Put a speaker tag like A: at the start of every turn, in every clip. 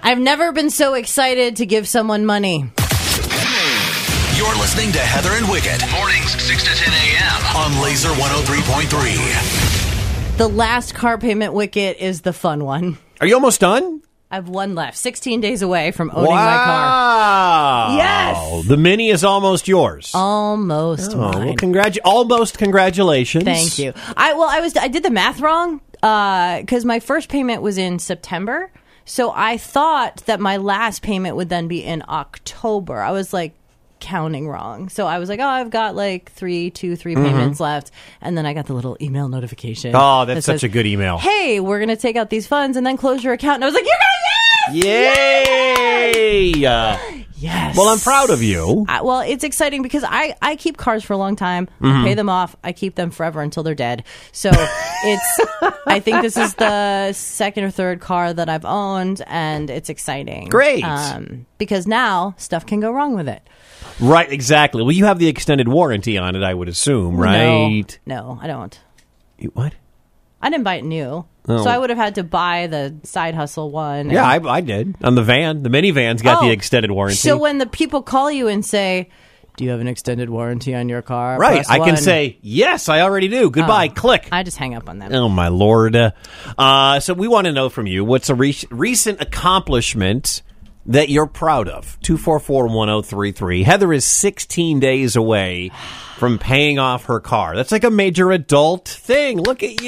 A: I've never been so excited to give someone money.
B: You're listening to Heather and Wicket. Mornings 6 to 10 a.m. on Laser 103.3.
A: The last car payment, Wicket, is the fun one.
C: Are you almost done?
A: I have one left. 16 days away from owning my car.
C: Wow.
A: Yes!
C: The Mini is almost yours.
A: Almost mine.
C: Well, almost congratulations.
A: Thank you. I did the math wrong because my first payment was in September. So I thought that my last payment would then be in October. I was like counting wrong. So I was like, I've got like three payments left. And then I got the little email notification.
C: Oh, that's
A: that
C: such a good email.
A: Hey, we're going to take out these funds and then close your account. And I was like,
C: Yay!
A: Yes.
C: Well, I'm proud of you.
A: Well, it's exciting because I keep cars for a long time. I pay them off. I keep them forever until they're dead. So I think this is the second or third car that I've owned, and it's exciting.
C: Great.
A: Because now stuff can go wrong with it.
C: Right, exactly. Well, you have the extended warranty on it, I would assume, right?
A: No, I don't.
C: What?
A: I didn't buy it new.
C: Oh.
A: So I would have had to buy the side hustle one.
C: Yeah, I did. On the van. The minivan's got the extended warranty.
A: So when the people call you and say, do you have an extended warranty on your car?
C: Right.
A: Press
C: I can
A: one.
C: say, yes, I already do. Goodbye. Click.
A: I just hang up on them.
C: Oh, my Lord. So we want to know from you, what's a recent accomplishment that you're proud of? 244-1033. Heather is 16 days away from paying off her car. That's like a major adult thing. Look at you.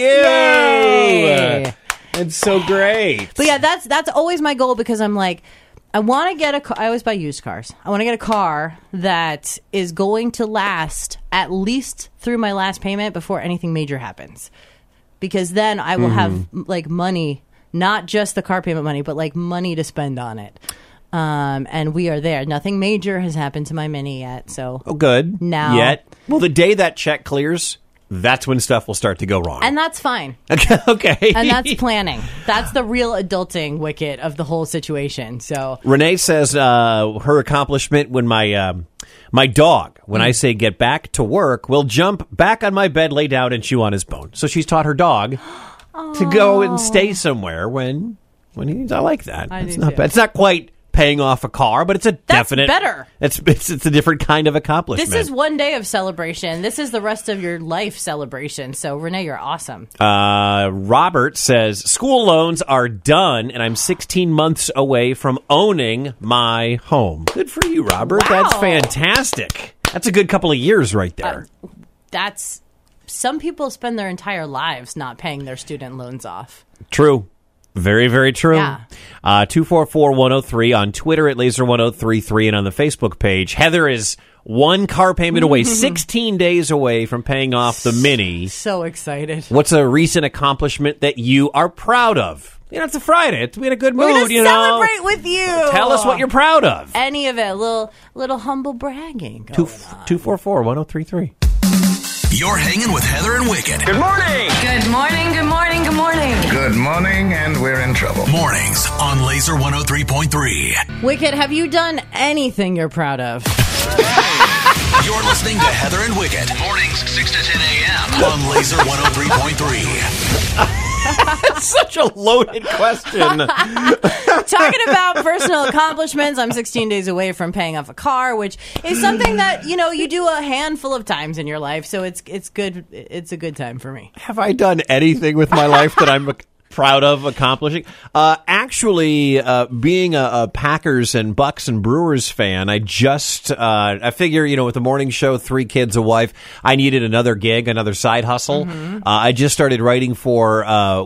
A: Yay.
C: It's so great.
A: But yeah, that's always my goal because I'm like, I want to get a car. I always buy used cars. I want to get a car that is going to last at least through my last payment before anything major happens. Because then I will have like money, not just the car payment money, but like money to spend on it. And we are there. Nothing major has happened to my Mini yet. So
C: good.
A: Now.
C: Yet. Well, the day that check clears, that's when stuff will start to go wrong.
A: And that's fine.
C: Okay.
A: And that's planning. That's the real adulting, Wicket, of the whole situation. So
C: Renee says her accomplishment when my dog, when I say get back to work, will jump back on my bed, lay down, and chew on his bone. So she's taught her dog to go and stay somewhere when he's. I like that. It's not bad. It's not quite paying off a car, but it's a definite.
A: That's better.
C: It's a different kind of accomplishment.
A: This is one day of celebration. This is the rest of your life celebration. So, Renee, you're awesome.
C: Robert says, school loans are done, and I'm 16 months away from owning my home. Good for you, Robert.
A: Wow.
C: That's fantastic. That's a good couple of years right there.
A: Some people spend their entire lives not paying their student loans off.
C: True. Very, very true.
A: Yeah.
C: 244-103 on Twitter at Laser1033 and on the Facebook page. Heather is one car payment away, 16 days away from paying off the Mini.
A: So excited.
C: What's a recent accomplishment that you are proud of? You know, it's a Friday. It's in a good mood,
A: We're gonna
C: you know.
A: celebrate with you.
C: Tell us what you're proud of.
A: Any of it. Little humble bragging going on.
C: 244-1033.
B: You're hanging with Heather and Wicket.
D: Good morning.
E: Good morning, good morning, good morning.
D: Good morning, and we're in trouble.
B: Mornings on Laser 103.3.
A: Wicket, have you done anything you're proud of?
B: You're listening to Heather and Wicket. Mornings 6 to 10 a.m. on Laser 103.3
C: Such a loaded question.
A: Talking about personal accomplishments, I'm 16 days away from paying off a car, which is something that, you do a handful of times in your life. So it's good. It's a good time for me.
C: Have I done anything with my life that I'm proud of accomplishing? Actually, being a Packers and Bucks and Brewers fan, I figure, with the morning show, 3 kids, a wife, I needed another gig, another side hustle. I just started writing for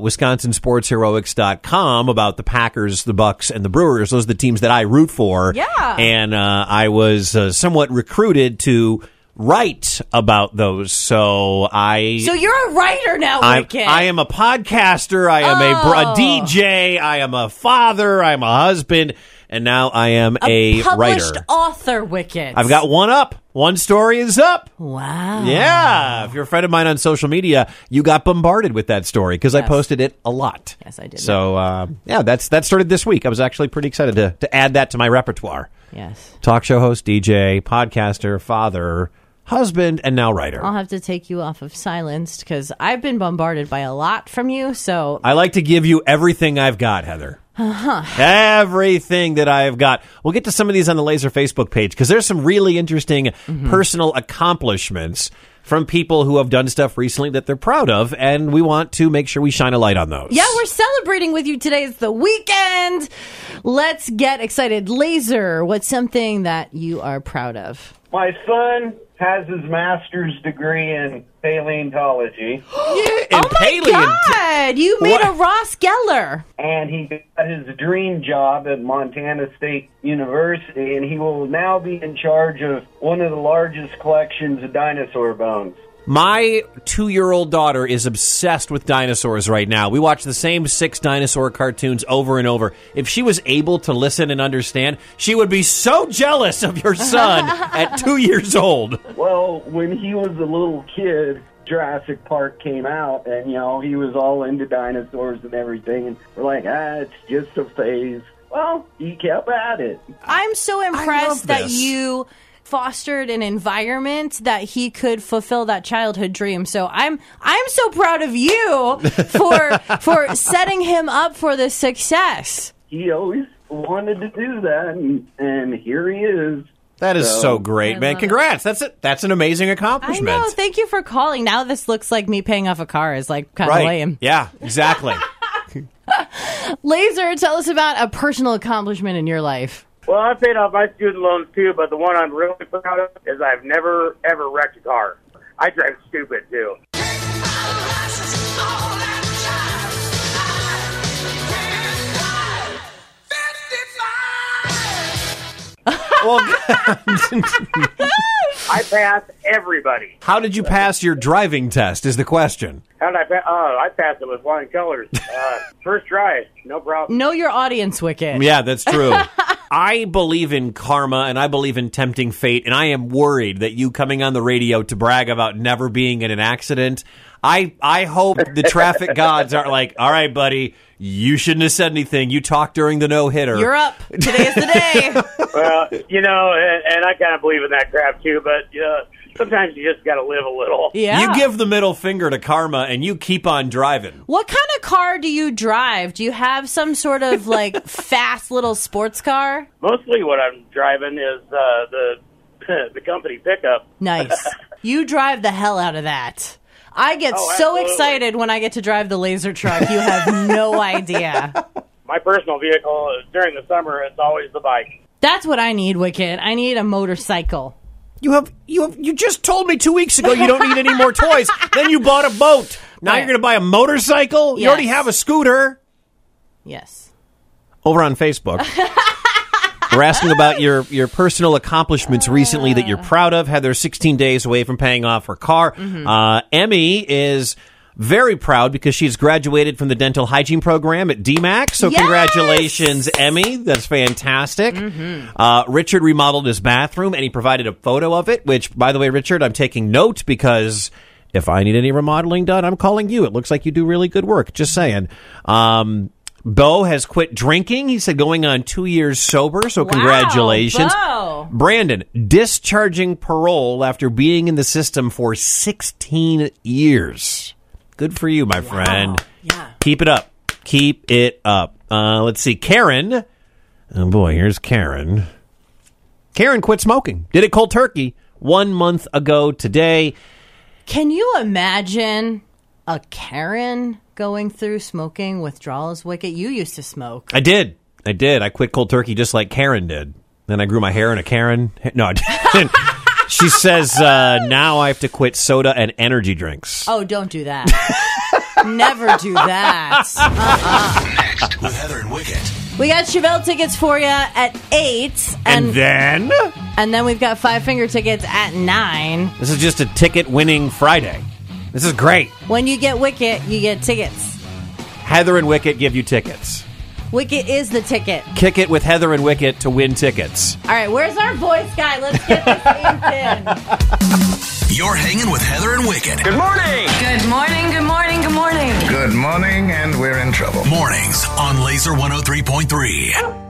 C: WisconsinSportsHeroics.com about the Packers, the Bucks, and the Brewers. Those are the teams that I root for.
A: Yeah.
C: And I was somewhat recruited to write about those. So
A: you're a writer now, Wicket.
C: I am a podcaster. I am a DJ. I am a father. I am a husband. And now I am a
A: published
C: writer.
A: Author, Wicket.
C: I've got one up. One story is up.
A: Wow.
C: Yeah. If you're a friend of mine on social media, you got bombarded with that story because I posted it a lot.
A: Yes, I did.
C: So, that started this week. I was actually pretty excited to add that to my repertoire.
A: Yes.
C: Talk show host, DJ, podcaster, father, husband, and now writer.
A: I'll have to take you off of silenced because I've been bombarded by a lot from you. So
C: I like to give you everything I've got, Heather. Everything that I've got. We'll get to some of these on the Laser Facebook page because there's some really interesting personal accomplishments from people who have done stuff recently that they're proud of, and we want to make sure we shine a light on those.
A: Yeah, we're celebrating with you today. It's the weekend. Let's get excited. Laser, what's something that you are proud of?
F: My son has his master's degree in paleontology,
A: God, you made a Ross Geller.
F: and he got his dream job at Montana State University, and he will now be in charge of one of the largest collections of dinosaur bones.
C: My 2-year-old daughter is obsessed with dinosaurs right now. We watch the same 6 dinosaur cartoons over and over. If she was able to listen and understand, she would be so jealous of your son at 2 years old.
F: Well, when he was a little kid, Jurassic Park came out, and, he was all into dinosaurs and everything, and we're like, it's just a phase. Well, he kept at it.
A: I'm so impressed that you fostered an environment that he could fulfill that childhood dream. So I'm so proud of you for setting him up for this success.
F: He always wanted to do that, and here he is.
C: That is so great, man. Congrats. That's an amazing accomplishment.
A: I know. Thank you for calling. Now this looks like me paying off a car is like kind of lame.
C: Yeah, exactly.
A: Laser, tell us about a personal accomplishment in your life.
G: Well, I paid off my student loans too, but the one I'm really proud of is I've never, ever wrecked a car. I drive stupid too.
C: Well,
G: I pass everybody.
C: how did you pass your driving test is the question.
G: How did I pass? Oh, I passed it with flying colors. First try, no problem.
A: Know your audience, Wicket.
C: Yeah, that's true. I believe in karma and I believe in tempting fate, and I am worried that you coming on the radio to brag about never being in an accident, I hope the traffic gods are like, all right, buddy, you shouldn't have said anything. You talked during the no-hitter.
A: You're up. Today's the day.
G: Well, and I kind of believe in that crap too, but sometimes you just got to live a little.
A: Yeah.
C: You give the middle finger to karma and you keep on driving.
A: What kind of car do you drive? Do you have some sort of fast little sports car?
G: Mostly what I'm driving is the company pickup.
A: Nice. You drive the hell out of that. I get so
G: absolutely.
A: excited when I get to drive the laser truck. You have no idea.
G: My personal vehicle, during the summer, it's always the bike.
A: That's what I need, Wicket. I need a motorcycle.
C: You just told me 2 weeks ago you don't need any more toys. Then you bought a boat. Now you're going to buy a motorcycle? You already have a scooter.
A: Yes.
C: Over on Facebook. We're asking about your personal accomplishments recently that you're proud of. Heather, 16 days away from paying off her car. Emmy is very proud because she's graduated from the dental hygiene program at DMAC. So congratulations, Emmy. That's fantastic. Richard remodeled his bathroom, and he provided a photo of it, which, by the way, Richard, I'm taking note because if I need any remodeling done, I'm calling you. It looks like you do really good work. Just saying. Bo has quit drinking. He said going on 2 years sober, so congratulations.
A: Bo.
C: Brandon, discharging parole after being in the system for 16 years. Good for you, my friend.
A: Yeah.
C: Keep it up. Keep it up. Let's see. Karen. Oh, boy, here's Karen. Karen quit smoking. Did it cold turkey 1 month ago today.
A: Can you imagine a Karen going through smoking withdrawals, Wicket? You used to smoke.
C: I did. I quit cold turkey just like Karen did. Then I grew my hair in a Karen. No, I didn't. She says now I have to quit soda and energy drinks.
A: Oh, don't do that. Never do that.
B: Next with Heather and Wicket.
A: We got Chevelle tickets for you at 8.
C: And then?
A: And then we've got Five Finger tickets at 9.
C: This is just a ticket-winning Friday. This is great.
A: When you get Wicket, you get tickets.
C: Heather and Wicket give you tickets.
A: Wicket is the ticket.
C: Kick it with Heather and Wicket to win tickets.
A: All right, where's our voice guy? Let's get this in.
B: You're hanging with Heather and Wicket.
D: Good morning.
E: Good morning, good morning, good morning.
D: Good morning, and we're in trouble.
B: Mornings on Laser 103.3.